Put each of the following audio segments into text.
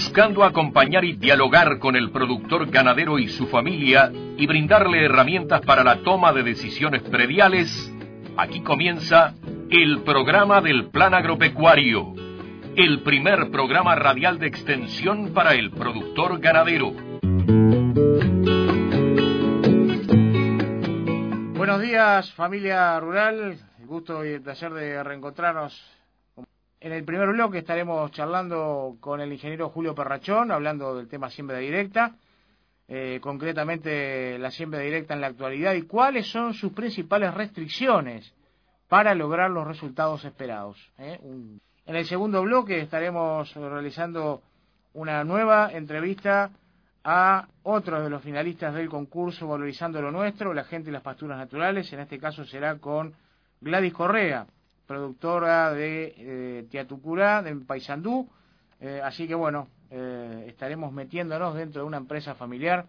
Buscando acompañar y dialogar con el productor ganadero y su familia y brindarle herramientas para la toma de decisiones prediales, aquí comienza el programa del Plan Agropecuario, el primer programa radial de extensión para el productor ganadero. Buenos días, familia rural. El gusto y el placer de reencontrarnos. En el primer bloque estaremos charlando con el ingeniero Julio Perrachón, hablando del tema siembra directa, concretamente la siembra directa en la actualidad y cuáles son sus principales restricciones para lograr los resultados esperados. En el segundo bloque estaremos realizando una nueva entrevista a otros de los finalistas del concurso Valorizando lo Nuestro, la gente y las pasturas naturales. En este caso será con Gladys Correa, productora de Tiatucurá, de Paysandú. Así que bueno, estaremos metiéndonos dentro de una empresa familiar,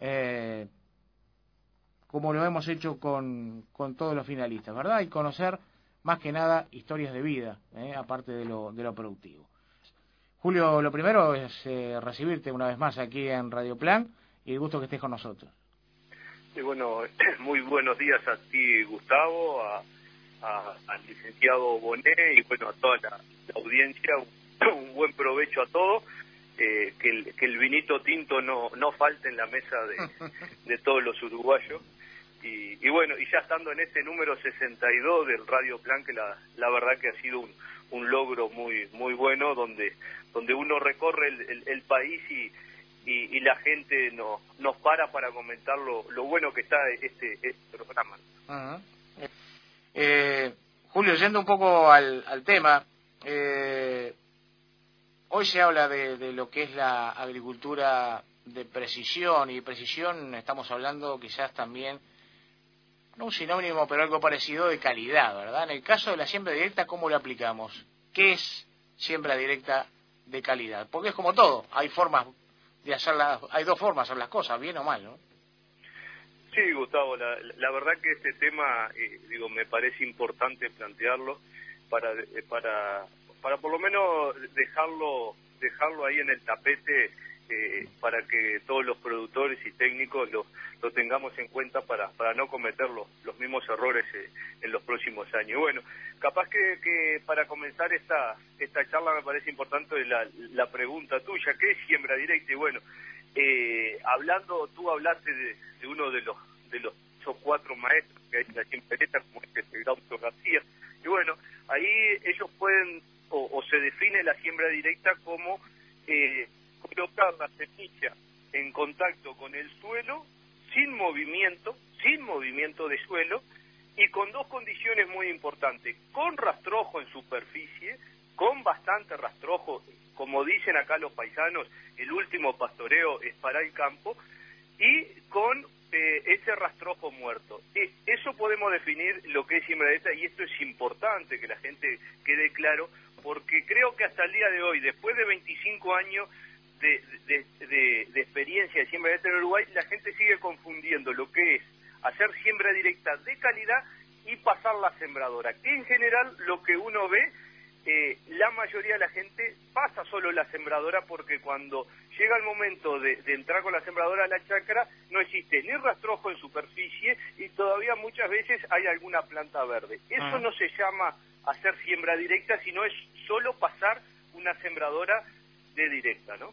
como lo hemos hecho con todos los finalistas, ¿verdad? Y conocer más que nada historias de vida, aparte de lo productivo. Julio, lo primero es recibirte una vez más aquí en Radio Plan y el gusto que estés con nosotros. Y bueno, muy buenos días a ti, Gustavo, al licenciado Bonet y bueno, a toda la audiencia. Un buen provecho a todos. Que el vinito tinto no falte en la mesa de todos los uruguayos. Y bueno, y ya estando en este número 62 del Radio Plan, que la verdad que ha sido un logro muy bueno, donde uno recorre el país y la gente nos para comentar lo bueno que está este programa. Uh-huh. Julio, yendo un poco al tema, hoy se habla de lo que es la agricultura de precisión, y precisión estamos hablando quizás también, no un sinónimo, pero algo parecido de calidad, ¿verdad? En el caso de la siembra directa, ¿cómo lo aplicamos? ¿Qué es siembra directa de calidad? Porque es como todo, hay formas de hacerlas, hay dos formas de hacer las cosas, bien o mal, ¿no? Sí, Gustavo, la verdad que este tema, me parece importante plantearlo para por lo menos dejarlo ahí en el tapete, para que todos los productores y técnicos lo tengamos en cuenta para no cometer los mismos errores en los próximos años. Bueno, capaz que para comenzar esta charla me parece importante la pregunta tuya, ¿qué es siembra directa? Y bueno, tú hablaste de uno de los 4 maestros que hay en la siembra directa, como es el Gaucho García, y bueno, ahí ellos pueden, o se define la siembra directa como colocar la semilla en contacto con el suelo, sin movimiento de suelo, y con dos condiciones muy importantes: con rastrojo en superficie, con bastante rastrojo, como dicen acá los paisanos, el último pastoreo es para el campo, y con ese rastrojo muerto. Eso podemos definir lo que es siembra directa, y esto es importante que la gente quede claro, porque creo que hasta el día de hoy, después de 25 años de experiencia de siembra directa en Uruguay, la gente sigue confundiendo lo que es hacer siembra directa de calidad y pasar la sembradora, que en general lo que uno ve, la mayoría de la gente pasa solo la sembradora, porque cuando llega el momento de entrar con la sembradora a la chacra, no existe ni rastrojo en superficie y todavía muchas veces hay alguna planta verde. Eso no se llama hacer siembra directa, sino es solo pasar una sembradora de directa, ¿no?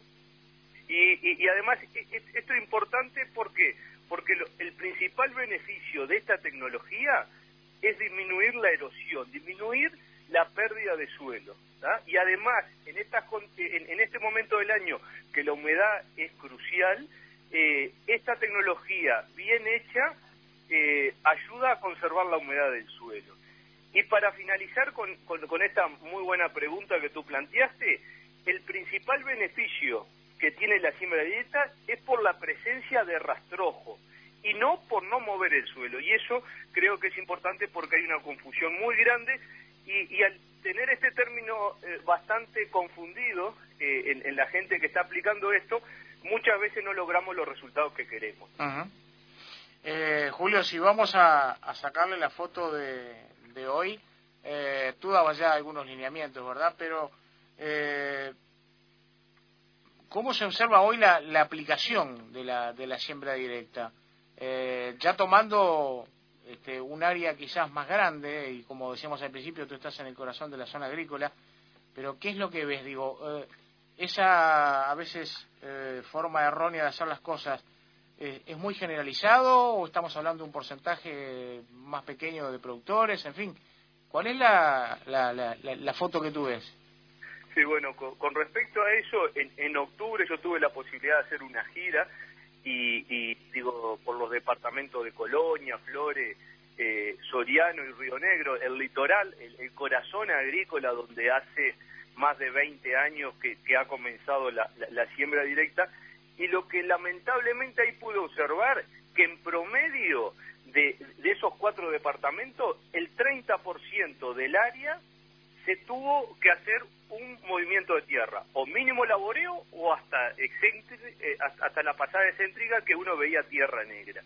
Y además esto es importante porque el principal beneficio de esta tecnología es disminuir la erosión, disminuir la pérdida de suelo, ¿tá? Y además, en este momento del año que la humedad es crucial, esta tecnología bien hecha ayuda a conservar la humedad del suelo. Y para finalizar con esta muy buena pregunta que tú planteaste, el principal beneficio que tiene la siembra directa es por la presencia de rastrojo y no por no mover el suelo. Y eso creo que es importante, porque hay una confusión muy grande y al tener este término bastante confundido en la gente que está aplicando esto, muchas veces no logramos los resultados que queremos. Uh-huh. Julio, si vamos a sacarle la foto de hoy, tú dabas ya algunos lineamientos, ¿verdad? Pero ¿cómo se observa hoy la aplicación de la siembra directa? Ya tomando un área quizás más grande, y como decíamos al principio, tú estás en el corazón de la zona agrícola, pero ¿qué es lo que ves? Digo, esa a veces forma errónea de hacer las cosas, ¿es muy generalizado o estamos hablando de un porcentaje más pequeño de productores? En fin, ¿cuál es la foto que tú ves? Sí, bueno, con respecto a eso, en octubre yo tuve la posibilidad de hacer una gira y digo, por los departamentos de Colonia, Flores, Soriano y Río Negro, el litoral, el corazón agrícola donde hace más de 20 años que ha comenzado la siembra directa, y lo que lamentablemente ahí pude observar, que en promedio de esos 4 departamentos, el 30% del área se tuvo que hacer un movimiento de tierra, o mínimo laboreo o hasta la pasada excéntrica que uno veía tierra negra.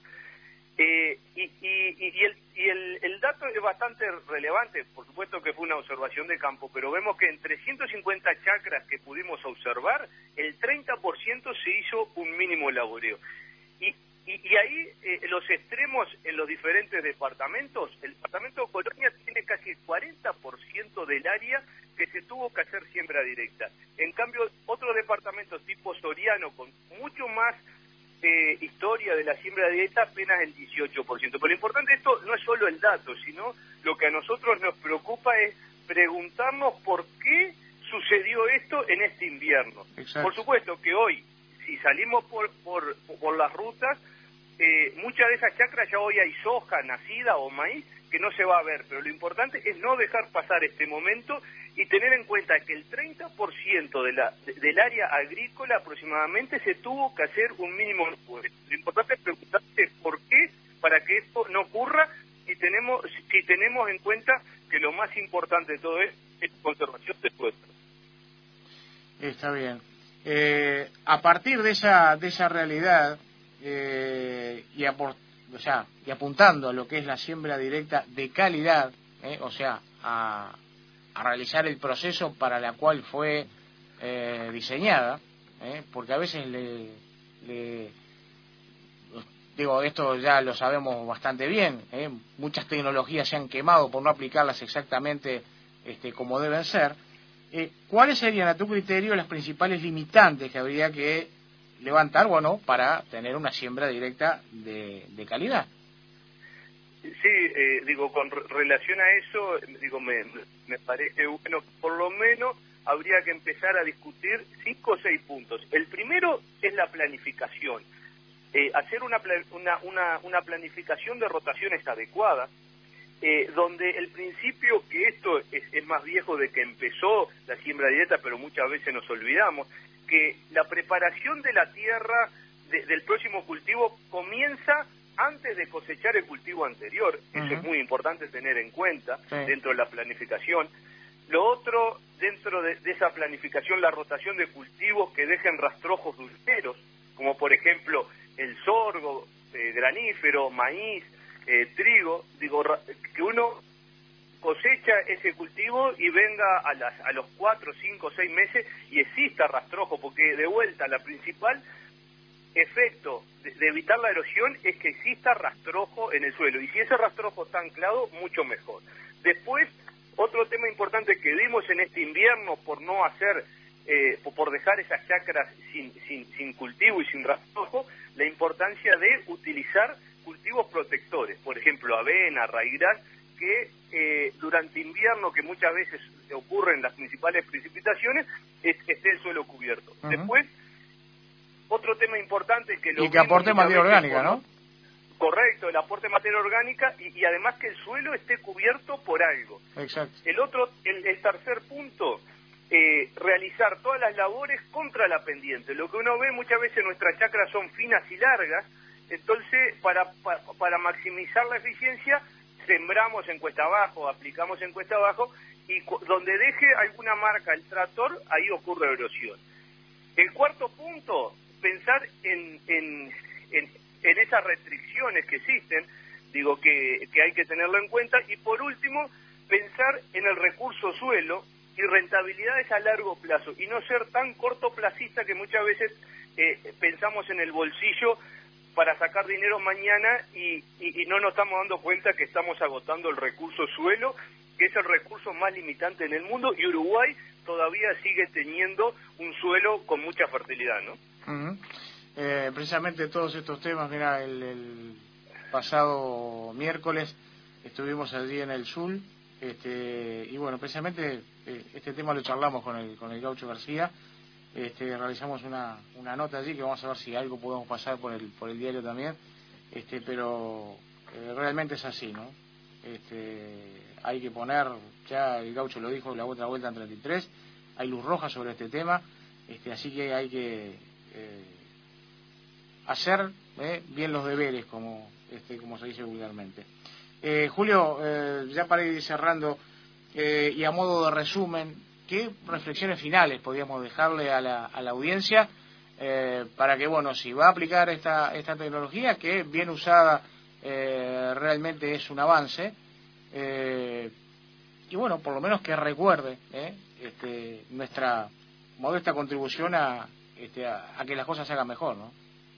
El dato es bastante relevante, por supuesto que fue una observación de campo, pero vemos que en 350 chacras que pudimos observar, el 30% se hizo un mínimo laboreo. Y ahí los extremos en los diferentes departamentos, el departamento de Colonia tiene casi el 40% del área que se tuvo que hacer siembra directa. En cambio, otros departamentos tipo Soriano, con mucho más historia de la siembra directa, apenas el 18%. Pero lo importante de esto no es solo el dato, sino lo que a nosotros nos preocupa es preguntarnos por qué sucedió esto en este invierno. Exacto. Por supuesto que hoy, si salimos por las rutas, muchas de esas chacras ya hoy hay soja nacida o maíz que no se va a ver, pero lo importante es no dejar pasar este momento y tener en cuenta que el 30% del área agrícola aproximadamente se tuvo que hacer un mínimo. Lo importante es preguntarse por qué, para que esto no ocurra, si tenemos en cuenta que lo más importante de todo es conservación de suelo. Está bien. A partir de esa realidad, y apuntando a lo que es la siembra directa de calidad, o sea, a realizar el proceso para la cual fue diseñada, porque a veces digo, esto ya lo sabemos bastante bien, muchas tecnologías se han quemado por no aplicarlas exactamente como deben ser. ¿Cuáles serían, a tu criterio, las principales limitantes que habría que levantar, bueno, para tener una siembra directa de calidad? Sí, digo, con relación a eso, digo, me parece bueno, por lo menos habría que empezar a discutir 5 o 6 puntos. El primero es la planificación, hacer una planificación de rotaciones adecuada, donde el principio, que esto es más viejo de que empezó la siembra directa, pero muchas veces nos olvidamos, que la preparación de la tierra del próximo cultivo comienza antes de cosechar el cultivo anterior. Uh-huh. Eso es muy importante tener en cuenta, sí, dentro de la planificación. Lo otro, dentro de esa planificación, la rotación de cultivos que dejen rastrojos duraderos, como por ejemplo el sorgo, granífero, maíz, trigo. Digo, que uno cosecha ese cultivo y venga a los 4, 5, 6 meses y exista rastrojo, porque de vuelta la principal efecto de evitar la erosión es que exista rastrojo en el suelo, y si ese rastrojo está anclado, mucho mejor. Después, otro tema importante que vimos en este invierno por no hacer, por dejar esas chacras sin cultivo y sin rastrojo, la importancia de utilizar cultivos protectores, por ejemplo avena, raigras, que durante invierno, que muchas veces ocurren las principales precipitaciones, esté el suelo cubierto. Uh-huh. Después, otro tema importante que y que aporte materia orgánica, ¿no? Correcto, el aporte de materia orgánica y además que el suelo esté cubierto por algo. Exacto. El tercer punto, realizar todas las labores contra la pendiente. Lo que uno ve muchas veces, nuestras chacras son finas y largas, entonces para maximizar la eficiencia sembramos en cuesta abajo, aplicamos en cuesta abajo, y donde deje alguna marca el tractor, ahí ocurre erosión. El cuarto punto, pensar en esas restricciones que existen, digo que hay que tenerlo en cuenta. Y por último, pensar en el recurso suelo, y rentabilidades a largo plazo, y no ser tan cortoplacista que muchas veces pensamos en el bolsillo para sacar dinero mañana y no nos estamos dando cuenta que estamos agotando el recurso suelo, que es el recurso más limitante en el mundo, y Uruguay todavía sigue teniendo un suelo con mucha fertilidad, ¿no? Precisamente todos estos temas, mira, el pasado miércoles estuvimos allí en el Sul, y bueno, precisamente este tema lo charlamos con el Gaucho García. Realizamos una nota allí que vamos a ver si algo podemos pasar por el diario también, pero realmente es así, ¿no? Hay que poner, ya el Gaucho lo dijo, la otra vuelta en 33, hay luz roja sobre este tema, así que hay que hacer bien los deberes, como se dice vulgarmente. Julio, ya para ir cerrando, y a modo de resumen, ¿qué reflexiones finales podríamos dejarle a la audiencia para que, bueno, si va a aplicar esta tecnología, que bien usada realmente es un avance, y bueno, por lo menos que recuerde nuestra modesta contribución a que las cosas se hagan mejor, ¿no?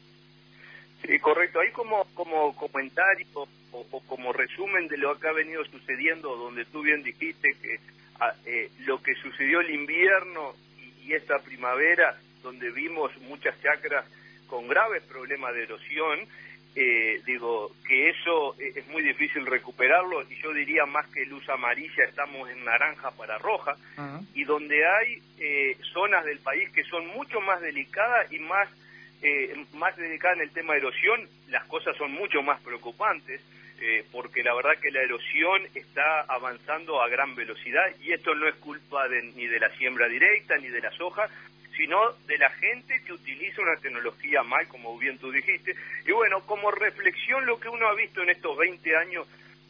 Sí, correcto. Ahí como comentario o como resumen de lo que ha venido sucediendo, donde tú bien dijiste que lo que sucedió el invierno y esta primavera, donde vimos muchas chacras con graves problemas de erosión, digo que eso es muy difícil recuperarlo, y yo diría más que luz amarilla, estamos en naranja para roja, y donde hay zonas del país que son mucho más delicadas y más delicadas en el tema de erosión, las cosas son mucho más preocupantes, porque la verdad que la erosión está avanzando a gran velocidad, y esto no es culpa ni de la siembra directa ni de la soja, sino de la gente que utiliza una tecnología mal, como bien tú dijiste. Y bueno, como reflexión, lo que uno ha visto en estos 20 años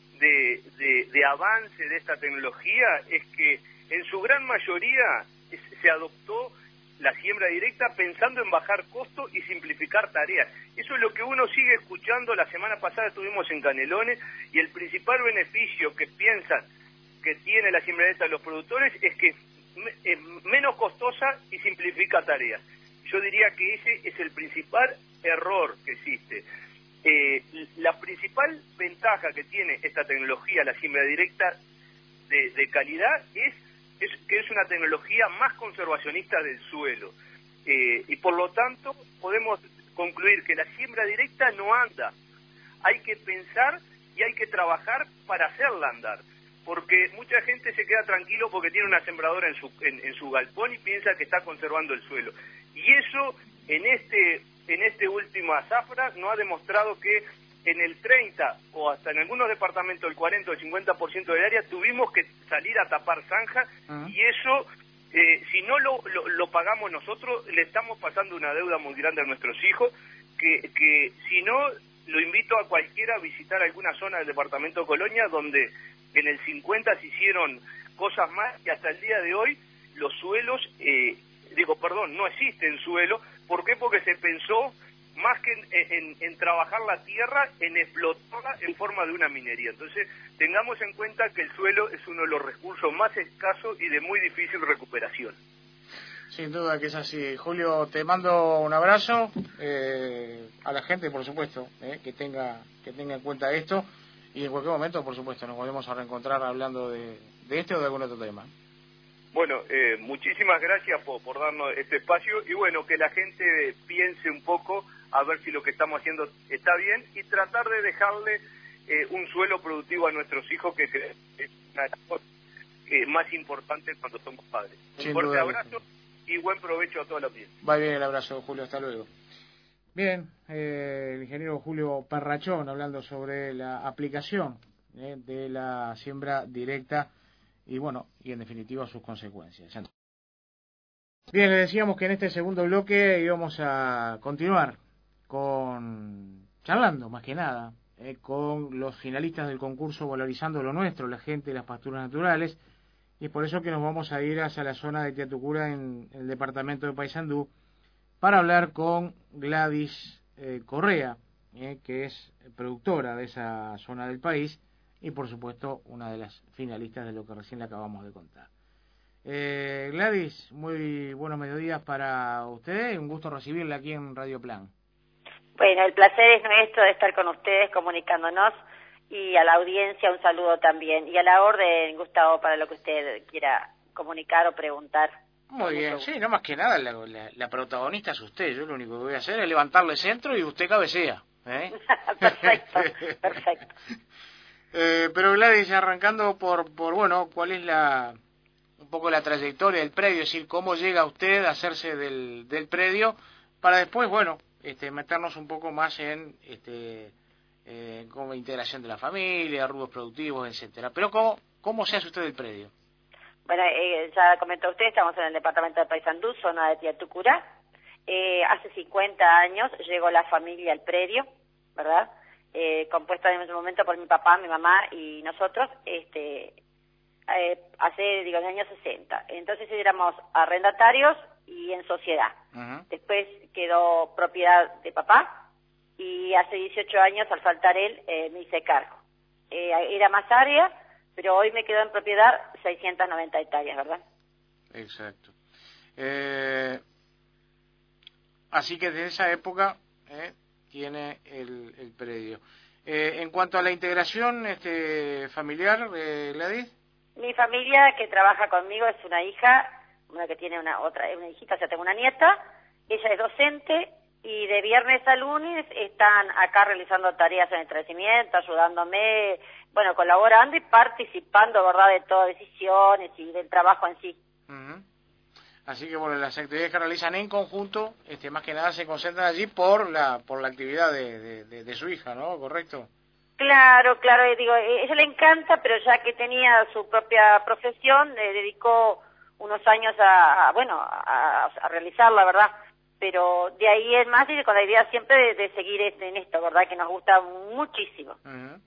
de avance de esta tecnología es que en su gran mayoría se adoptó la siembra directa pensando en bajar costos y simplificar tareas. Eso es lo que uno sigue escuchando. La semana pasada estuvimos en Canelones, y el principal beneficio que piensan que tiene la siembra directa de los productores es que es menos costosa y simplifica tareas. Yo diría que ese es el principal error que existe. La principal ventaja que tiene esta tecnología, la siembra directa de calidad, es que es una tecnología más conservacionista del suelo, y por lo tanto podemos concluir que la siembra directa no anda. Hay que pensar y hay que trabajar para hacerla andar, porque mucha gente se queda tranquilo porque tiene una sembradora en su galpón y piensa que está conservando el suelo, y eso en este última zafra no ha demostrado que en el 30 o hasta en algunos departamentos el 40 o el 50% del área tuvimos que salir a tapar zanja, y eso, si no lo pagamos nosotros, le estamos pasando una deuda muy grande a nuestros hijos, que si no, lo invito a cualquiera a visitar alguna zona del departamento de Colonia, donde en el 50 se hicieron cosas más, y hasta el día de hoy los suelos, no existen suelo. ¿Por qué? Porque se pensó más que en trabajar la tierra, en explotarla en forma de una minería. Entonces, tengamos en cuenta que el suelo es uno de los recursos más escasos y de muy difícil recuperación. Sin duda que es así. Julio, te mando un abrazo, a la gente, por supuesto, que tenga en cuenta esto, y en cualquier momento, por supuesto, nos volvemos a reencontrar hablando de este o de algún otro tema. Bueno, muchísimas gracias por darnos este espacio, y bueno, que la gente piense un poco a ver si lo que estamos haciendo está bien, y tratar de dejarle un suelo productivo a nuestros hijos, que es una de las cosas más importantes cuando somos padres. Un fuerte abrazo y buen provecho a toda la audiencia. Va bien el abrazo, Julio, hasta luego. Bien, el ingeniero Julio Perrachón hablando sobre la aplicación de la siembra directa y en definitiva sus consecuencias. Bien, le decíamos que en este segundo bloque íbamos a continuar charlando más que nada con los finalistas del concurso Valorizando lo Nuestro, la gente y las pasturas naturales, y es por eso que nos vamos a ir hacia la zona de Teatucura en el departamento de Paysandú para hablar con Gladys Correa, que es productora de esa zona del país y por supuesto una de las finalistas de lo que recién le acabamos de contar. Gladys, muy buenos mediodías para usted, un gusto recibirla aquí en Radio Plan. Bueno, el placer es nuestro de estar con ustedes comunicándonos, y a la audiencia un saludo también, y a la orden, Gustavo, para lo que usted quiera comunicar o preguntar. Muy bien, sí, no más que nada, la protagonista es usted. Yo lo único que voy a hacer es levantarle centro y usted cabecea. Perfecto, perfecto. Pero Gladys, arrancando por bueno, ¿cuál es un poco la trayectoria del predio? Es decir, ¿cómo llega usted a hacerse del predio para después, bueno, meternos un poco más en como integración de la familia, rubros productivos, etcétera? Pero ¿cómo se hace usted del predio? Bueno, ya comentó usted, estamos en el departamento de Paysandú, zona de Tía Tucurá. Hace 50 años llegó la familia al predio, ¿verdad? Compuesta en ese momento por mi papá, mi mamá y nosotros, en el año 60. Entonces éramos arrendatarios y en sociedad. Uh-huh. Después quedó propiedad de papá y hace 18 años, al faltar él, me hice cargo. Era más área, pero hoy me quedó en propiedad 690 hectáreas, ¿verdad? Exacto. Así que desde esa época tiene el predio. En cuanto a la integración familiar, Gladys. Mi familia que trabaja conmigo es una hija, una que tiene una hijita, o sea, tengo una nieta. Ella es docente y de viernes a lunes están acá realizando tareas en el establecimiento, ayudándome, bueno, colaborando y participando, ¿verdad?, de todas decisiones y del trabajo en sí. Uh-huh. Así que, bueno, las actividades que realizan en conjunto, más que nada se concentran allí por la actividad de su hija, ¿no? ¿Correcto? Claro, digo, ella le encanta, pero ya que tenía su propia profesión, dedicó unos años a realizarla, ¿verdad? Pero de ahí es más, y con la idea siempre de seguir en esto, ¿verdad? Que nos gusta muchísimo. Uh-huh.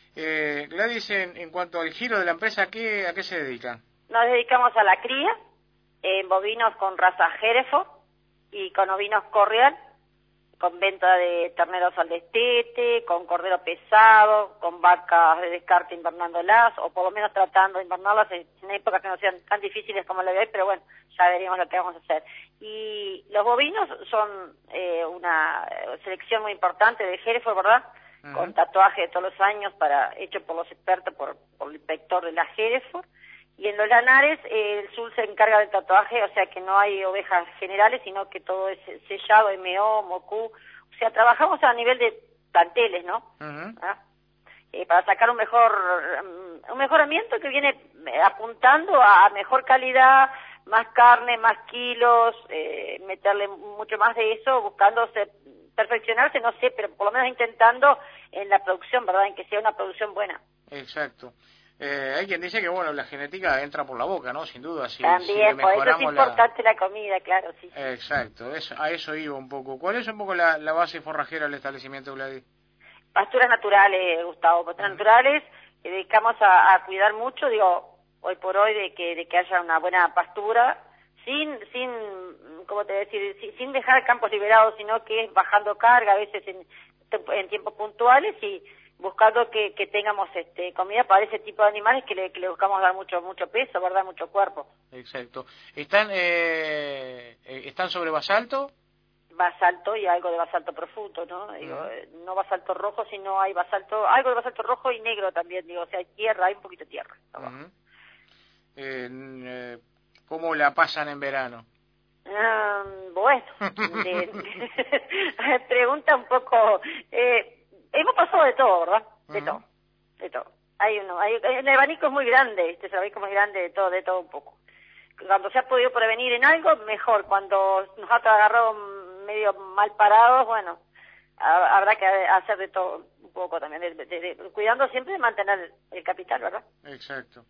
Gladys, en cuanto al giro de la empresa, ¿a qué se dedica? Nos dedicamos a la cría, en bovinos con raza Hereford y con ovinos Corrial, con venta de terneros al destete, con cordero pesado, con vacas de descarte invernándolas, o por lo menos tratando de invernarlas en épocas que no sean tan difíciles como la de hoy, pero bueno, ya veríamos lo que vamos a hacer. Y los bovinos son una selección muy importante de Hereford, ¿verdad? Uh-huh. Con tatuaje de todos los años, hecho por los expertos, por el inspector de la Hereford. Y en los lanares, el SUL se encarga del tatuaje, o sea que no hay ovejas generales, sino que todo es sellado, MO, MOCU. O sea, trabajamos a nivel de planteles, ¿no? Uh-huh. Para sacar un mejoramiento que viene apuntando a mejor calidad, más carne, más kilos, meterle mucho más de eso, buscándose perfeccionarse, no sé, pero por lo menos intentando en la producción, ¿verdad? En que sea una producción buena. Exacto. Hay quien dice que, bueno, la genética entra por la boca, ¿no? Sin duda. También, por eso es importante la comida, claro, sí. Exacto, a eso iba un poco. ¿Cuál es un poco la base forrajera del establecimiento, Gladys? Pasturas naturales, Gustavo, pasturas naturales, que dedicamos a cuidar mucho, digo, hoy por hoy, de que haya una buena pastura, sin ¿cómo te decir? Sin dejar campos liberados, sino que es bajando carga, a veces en tiempos puntuales, y buscando que tengamos comida para ese tipo de animales que le buscamos dar mucho peso, ¿verdad? Mucho cuerpo. Exacto. ¿Están sobre basalto? Basalto y algo de basalto profundo, ¿no? Digo, no basalto rojo, sino hay algo de basalto rojo y negro también, digo, o sea, hay tierra, hay un poquito de tierra. ¿Cómo la pasan en verano? Bueno, pregunta un poco... hemos pasado de todo, ¿verdad? De todo. El abanico es muy grande, el abanico es muy grande, de todo un poco. Cuando se ha podido prevenir en algo, mejor. Cuando nos ha agarrado medio mal parados, bueno, habrá que hacer de todo un poco también, cuidando siempre de mantener el capital, ¿verdad? Exacto.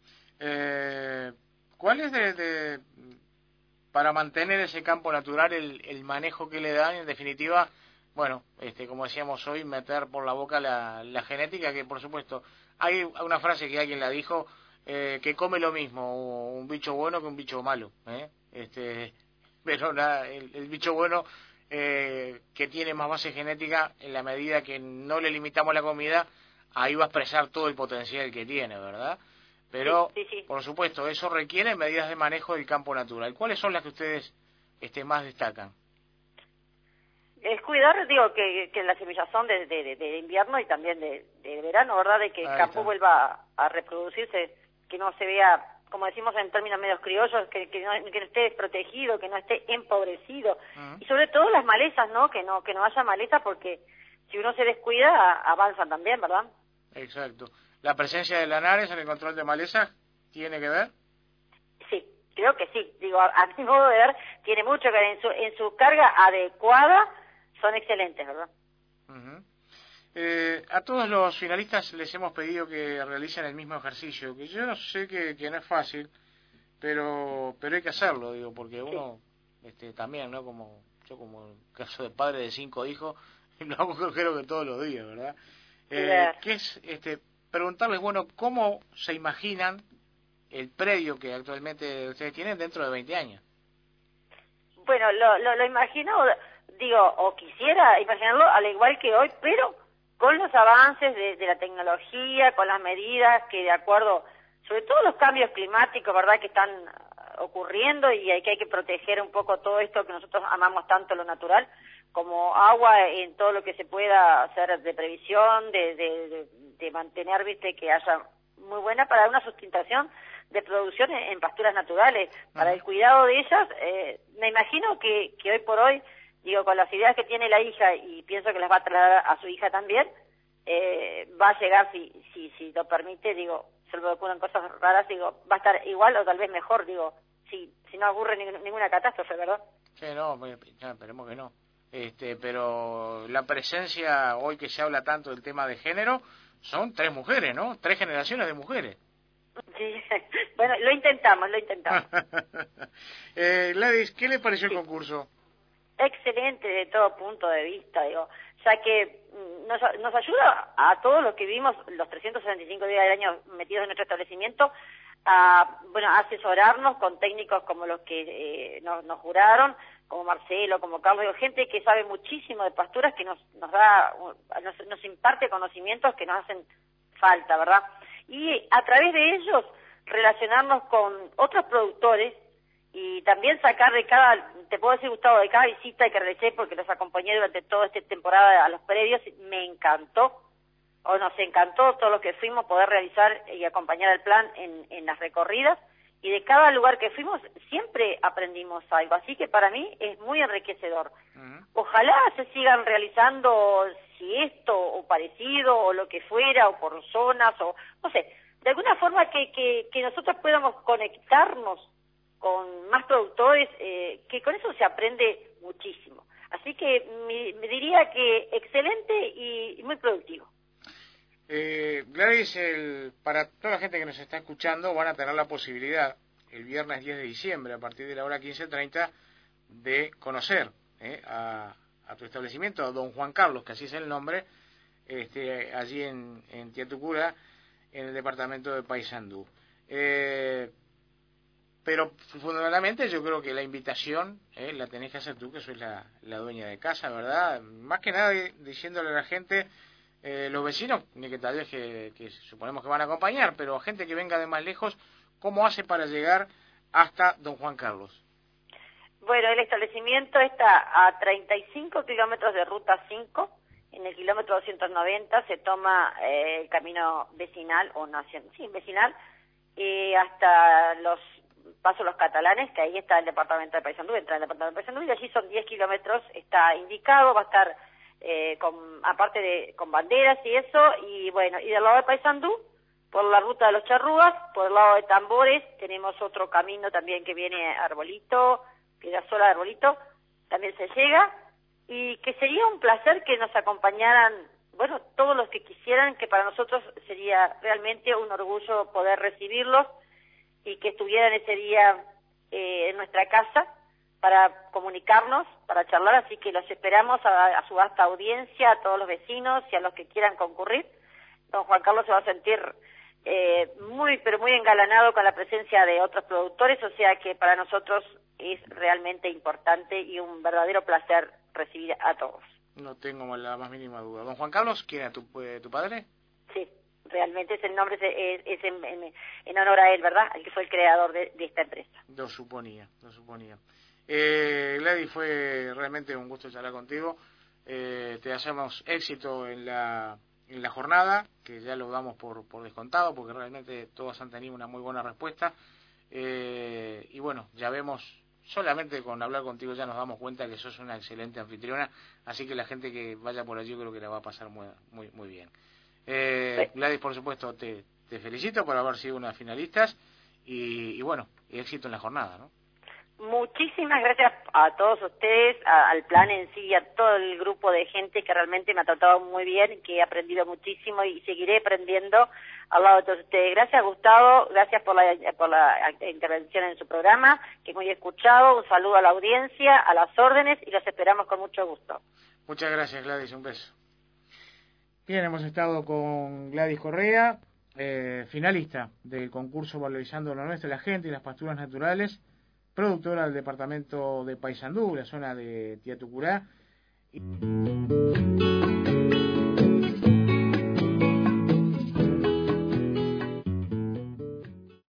¿Cuál es para mantener ese campo natural el manejo que le dan, en definitiva? Bueno, como decíamos hoy, meter por la boca la genética, que por supuesto, hay una frase que alguien la dijo, que come lo mismo un bicho bueno que un bicho malo, pero el bicho bueno, que tiene más base genética, en la medida que no le limitamos la comida, ahí va a expresar todo el potencial que tiene, ¿verdad? Pero, sí. por supuesto, eso requiere medidas de manejo del campo natural. ¿Cuáles son las que ustedes más destacan? Es cuidar, digo, que la semillazón de invierno y también de verano, ¿verdad? De que el campo vuelva a reproducirse, que no se vea, como decimos en términos medios criollos, que no esté desprotegido, que no esté empobrecido. Y sobre todo las malezas, ¿no? Que no haya malezas, porque si uno se descuida, avanzan también, ¿verdad? Exacto. ¿La presencia de lanares en el control de malezas tiene que ver? Sí, creo que sí. Digo, a mi modo de ver, tiene mucho que ver en su carga adecuada. Son excelentes, ¿verdad? A todos los finalistas les hemos pedido que realicen el mismo ejercicio, que yo sé que no es fácil, pero hay que hacerlo, digo, porque uno también, ¿no? Como caso de padre de 5 hijos, lo hago creo que todos los días, ¿verdad? Que es preguntarles, bueno, ¿cómo se imaginan el predio que actualmente ustedes tienen dentro de 20 años? Bueno, lo imagino, digo, o quisiera imaginarlo al igual que hoy, pero con los avances de la tecnología, con las medidas que de acuerdo, sobre todo los cambios climáticos, ¿verdad?, que están ocurriendo y que hay que proteger un poco todo esto que nosotros amamos tanto, lo natural, como agua en todo lo que se pueda hacer de previsión, de mantener, viste, que haya muy buena para una sustentación de producción en pasturas naturales, para el cuidado de ellas. Me imagino que hoy por hoy, digo, con las ideas que tiene la hija, y pienso que las va a trasladar a su hija también, va a llegar, si lo permite, digo, se le ocurren cosas raras, digo, va a estar igual o tal vez mejor, digo, si no ocurre ninguna catástrofe, ¿verdad? Sí, no, esperemos que no. Pero la presencia, hoy que se habla tanto del tema de género, son 3 mujeres, ¿no? 3 generaciones de mujeres. Sí, bueno, lo intentamos. Gladys, ¿qué le pareció el concurso? Excelente de todo punto de vista, digo, ya que nos ayuda a todos los que vivimos los 365 días del año metidos en nuestro establecimiento a asesorarnos con técnicos como los que nos juraron, como Marcelo, como Carlos, digo, gente que sabe muchísimo de pasturas, que nos imparte conocimientos que nos hacen falta, ¿verdad? Y a través de ellos relacionarnos con otros productores y también sacar te puedo decir, Gustavo, de cada visita que realicé, porque los acompañé durante toda esta temporada a los predios, me encantó, o nos encantó todo lo que fuimos, poder realizar y acompañar el plan en las recorridas, y de cada lugar que fuimos siempre aprendimos algo, así que para mí es muy enriquecedor. Ojalá se sigan realizando, si esto o parecido o lo que fuera, o por zonas, o no sé, de alguna forma que nosotros podamos conectarnos con más productores, que con eso se aprende muchísimo. Así que me diría que excelente y muy productivo. Gladys, para toda la gente que nos está escuchando, van a tener la posibilidad el viernes 10 de diciembre, a partir de la hora 15:30, de conocer a tu establecimiento, a Don Juan Carlos, que así es el nombre, allí en Tiatucura, en el departamento de Paysandú. Pero fundamentalmente yo creo que la invitación la tenés que hacer tú, que sois la dueña de casa, ¿verdad? Más que nada diciéndole a la gente, los vecinos, ni que tal vez que suponemos que van a acompañar, pero gente que venga de más lejos, ¿cómo hace para llegar hasta Don Juan Carlos? Bueno, el establecimiento está a 35 kilómetros de Ruta 5, en el kilómetro 290 se toma el camino vecinal, vecinal, hasta los Paso Los Catalanes, que ahí está el departamento de Paysandú, entra el departamento de Paysandú, y allí son 10 kilómetros, está indicado, va a estar con banderas y eso, y bueno, y del lado de Paysandú, por la ruta de los Charrúas, por el lado de Tambores, tenemos otro camino también que viene a Arbolito, Piedrasola de Arbolito, también se llega, y que sería un placer que nos acompañaran, bueno, todos los que quisieran, que para nosotros sería realmente un orgullo poder recibirlos, y que estuvieran ese día en nuestra casa para comunicarnos, para charlar, así que los esperamos a su vasta audiencia, a todos los vecinos y a los que quieran concurrir. Don Juan Carlos se va a sentir muy engalanado con la presencia de otros productores, o sea que para nosotros es realmente importante y un verdadero placer recibir a todos. No tengo la más mínima duda. Don Juan Carlos, ¿quién es tu padre? Sí, realmente ese nombre es en honor a él, ¿verdad? Al que fue el creador de esta empresa. Lo suponía. Gladys, fue realmente un gusto charlar contigo. Te deseamos éxito en la jornada, que ya lo damos por descontado, porque realmente todos han tenido una muy buena respuesta. Y bueno, ya vemos, solamente con hablar contigo ya nos damos cuenta que sos una excelente anfitriona, así que la gente que vaya por allí yo creo que la va a pasar muy bien. Gladys, por supuesto, te felicito por haber sido una de las finalistas y bueno, y éxito en la jornada, ¿no? Muchísimas gracias a todos ustedes, al plan en sí, a todo el grupo de gente que realmente me ha tratado muy bien, que he aprendido muchísimo y seguiré aprendiendo al lado de todos ustedes. Gracias, Gustavo, gracias por la intervención en su programa, que muy escuchado. Un saludo a la audiencia, a las órdenes, y los esperamos con mucho gusto. Muchas gracias, Gladys, un beso. Bien, hemos estado con Gladys Correa, finalista del concurso Valorizando lo Nuestro, la Gente y las Pasturas Naturales, productora del departamento de Paysandú, la zona de Tiatucurá.